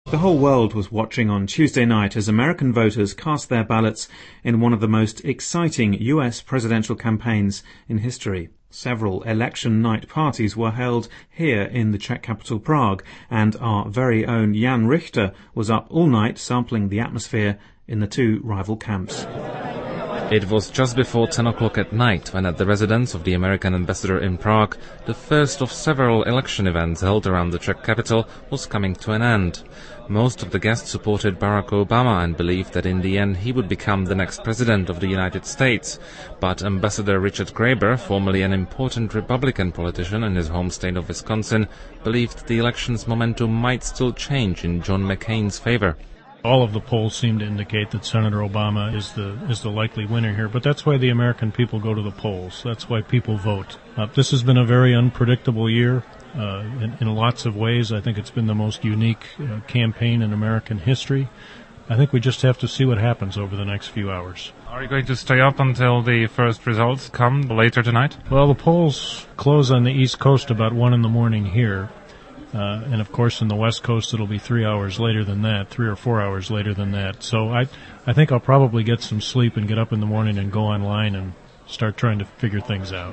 The whole world was watching on Tuesday night as American voters cast their ballots in one of the most exciting US presidential campaigns in history. Several election night parties were held here in the Czech capital Prague, and our very own Jan Richter was up all night sampling the atmosphere in the two rival camps. It was just before 10 o'clock at night when at the residence of the American ambassador in Prague, the first of several election events held around the Czech capital was coming to an end. Most of the guests supported Barack Obama and believed that in the end he would become the next president of the United States. But Ambassador Richard Graber, formerly an important Republican politician in his home state of Wisconsin, believed the election's momentum might still change in John McCain's favor. All of the polls seem to indicate that Senator Obama is the likely winner here, but that's why the American people go to the polls. That's why people vote. This has been a very unpredictable year in lots of ways. I think it's been the most unique campaign in American history. I think we just have to see what happens over the next few hours. Are you going to stay up until the first results come later tonight? Well, the polls close on the East Coast about 1 in the morning here. And of course, in the West Coast, it'll be 3 hours later than that, 3 or 4 hours later than that. So I think I'll probably get some sleep and get up in the morning and go online and start trying to figure things out.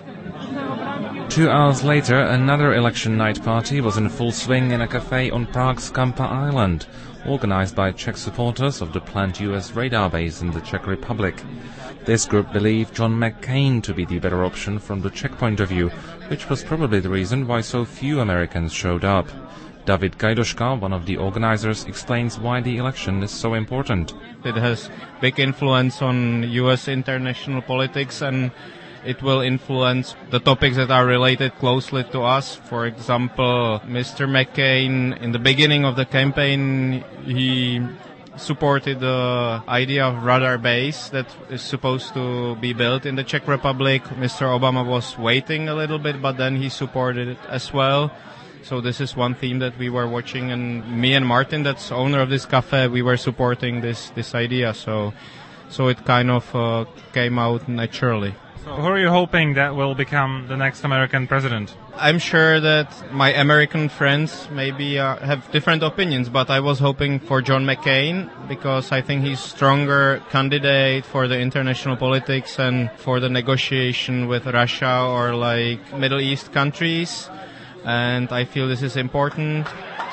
2 hours later, another election night party was in full swing in a cafe on Prague's Kampa Island, organized by Czech supporters of the planned US radar base in the Czech Republic. This group believed John McCain to be the better option from the Czech point of view, which was probably the reason why so few Americans showed up. David Gajdoška, one of the organizers, explains why the election is so important. It has big influence on US international politics, and it will influence the topics that are related closely to us. For example, Mr. McCain, in the beginning of the campaign, he supported the idea of radar base that is supposed to be built in the Czech Republic. Mr. Obama was waiting a little bit, but then he supported it as well. So this is one theme that we were watching, and me and Martin, that's owner of this cafe, we were supporting this idea. So it kind of came out naturally. So who are you hoping that will become the next American president? I'm sure that my American friends maybe have different opinions, but I was hoping for John McCain because I think he's stronger candidate for the international politics and for the negotiation with Russia or like Middle East countries. And I feel this is important.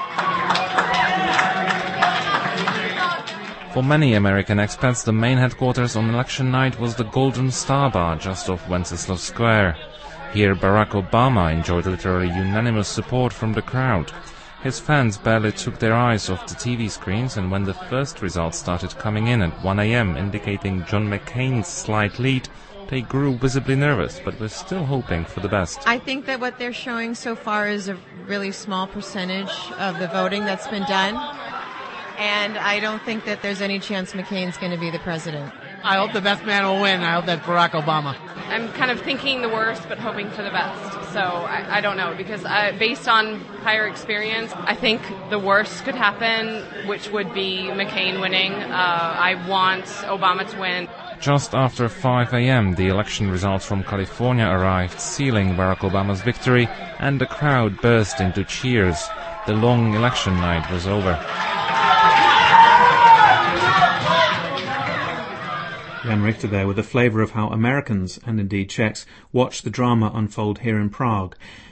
For many American expats, the main headquarters on election night was the Golden Star Bar just off Wenceslas Square. Here Barack Obama enjoyed literally unanimous support from the crowd. His fans barely took their eyes off the TV screens, and when the first results started coming in at 1 a.m. indicating John McCain's slight lead, they grew visibly nervous, but were still hoping for the best. I think that what they're showing so far is a really small percentage of the voting that's been done. And I don't think that there's any chance McCain's going to be the president. I hope the best man will win. I hope that's Barack Obama. I'm kind of thinking the worst, but hoping for the best. So I don't know, because based on prior experience, I think the worst could happen, which would be McCain winning. I want Obama to win. Just after 5 a.m., the election results from California arrived, sealing Barack Obama's victory, and the crowd burst into cheers. The long election night was over. Jan Richter there with a flavour of how Americans, and indeed Czechs, watch the drama unfold here in Prague.